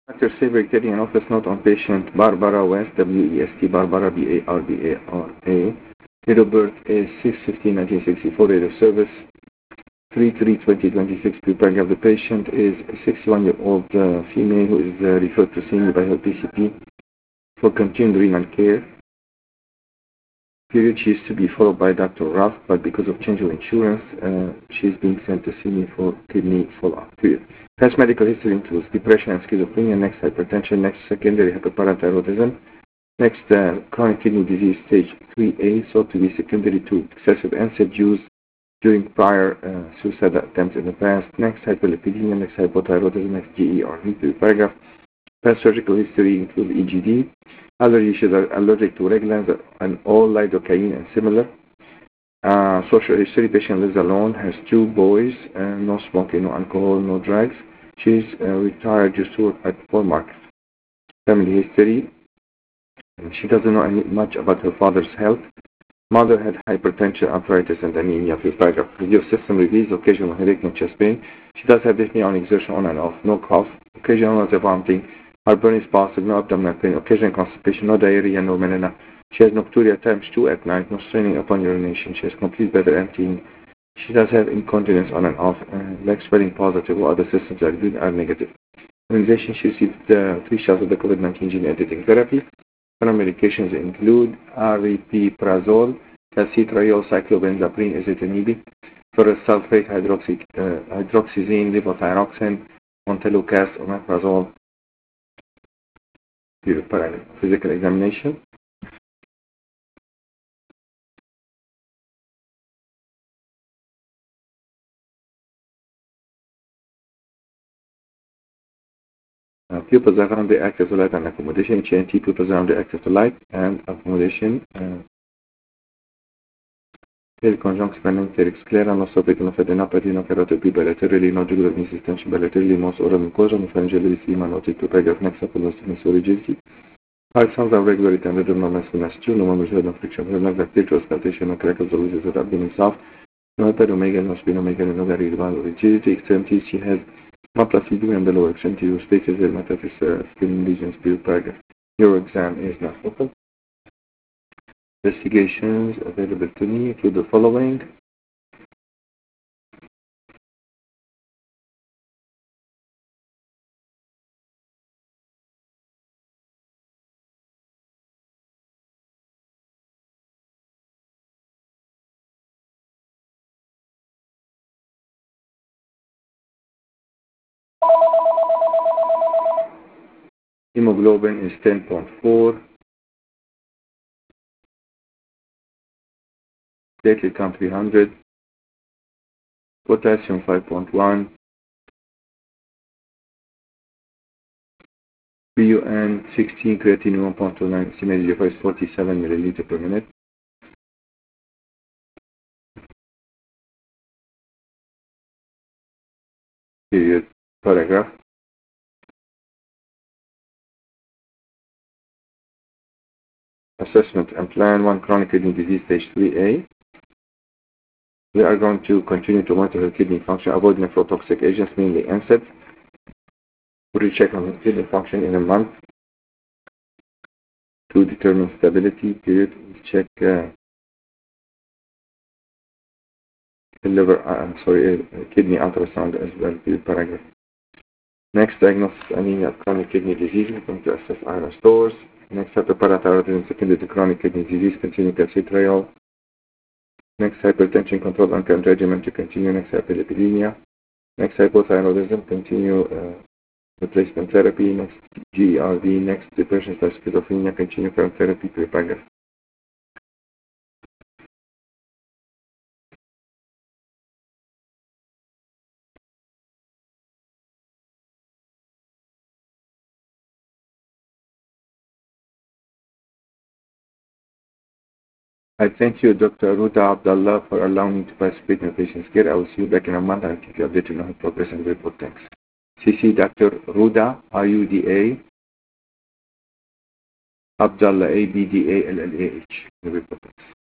Dr. Saber taking an office note on patient Barbara West, W-E-S-T, Barbara, B-A-R-B-A-R-A. Date of birth is 6/15/1964. Date of service 3/3/2026. Preparing of the patient is a 61-year-old female who is referred to see me by her PCP for continued renal care. Period. She used to be followed by Dr. Ruff, but because of change of insurance, she's being sent to see me for kidney follow-up. Period. Past medical history includes depression and schizophrenia, next hypertension, next secondary hyperparathyroidism, next chronic kidney disease stage 3A, thought to be secondary to excessive NSAID use during prior suicide attempts in the past, next hyperlipidemia, next hypothyroidism, next GERD. Paragraph. Past surgical history includes EGD. Allergy, she's allergic to Reglands and all lidocaine and similar. Social history, patient lives alone, has 2 boys, no smoking, no alcohol, no drugs. She's retired, used to work at Walmart. Family history, she doesn't know much about her father's health. Mother had hypertension, arthritis, and anemia. Paragraph. Review system reveals occasional headache and chest pain. She does have dyspnea on exertion on and off, no cough, occasional nausea, vomiting, heartburn is positive, no abdominal pain, occasional constipation, no diarrhea, no melena. She has nocturia times 2 at night, no straining upon urination. She has complete bladder emptying. She does have incontinence on and off, leg swelling positive, while other systems are good are negative. Immunization, she received 3 shots of the COVID-19 gene editing therapy. Current medications include aripiprazole, calcitriol, cyclobenzaprine, ezetimibe, ferrous sulfate, hydroxyzine, levothyroxine, montelukast, omeprazole. Physical examination. Pupils are found reactive to light and accommodation. HNT pupils are reactive to light and accommodation. Conjunctiva pteryx sclera, nosopetinopathy, keratopy bilaterally, nodular venous extension bilaterally, most oral mucosa, pharyngeal erythema, notic to paragraph next upper rigidity. Heart sounds are regular rhythm, no mass 2, no members no friction, no bacterial auscultation, no crackles or loses of abdomen soft, no hyperomegaly, no splenomegaly, no variable rigidity. Extremities, she has one placebo and the lower extremity with spaces, dermatitis, skin lesions. Paragraph. Your exam is not open. Investigations available to me include the following. Hemoglobin is 10.4. Platelet count 300. Potassium 5.1. BUN 16, creatinine 1.29, estimated GFR is 47 milliliter per minute. Period. Paragraph. Assessment and plan 1, chronic kidney disease stage 3A. We are going to continue to monitor her kidney function, avoid nephrotoxic agents, mainly NSAIDs. We'll check on her kidney function in a month to determine stability. Period. We'll check kidney ultrasound as well. Period. Paragraph. Next, diagnosis anemia of chronic kidney disease. We're going to assess iron stores. Next, hyperparathyroidism secondary to chronic kidney disease. Continue calcitriol. Next, hypertension control and current regimen to continue. Next, hyperlipidemia. Next, hypothyroidism. Continue replacement therapy. Next, GERD. Next, depression / schizophrenia. Continue current therapy. Paragraph. I thank you, Dr. Ruda Abdallah, for allowing me to participate in the patient's care. I will see you back in a month and I'll keep you updated on her progress and report. Thanks. CC Dr. Ruda, RUDA, Abdallah, ABDALLAH, report. Thanks.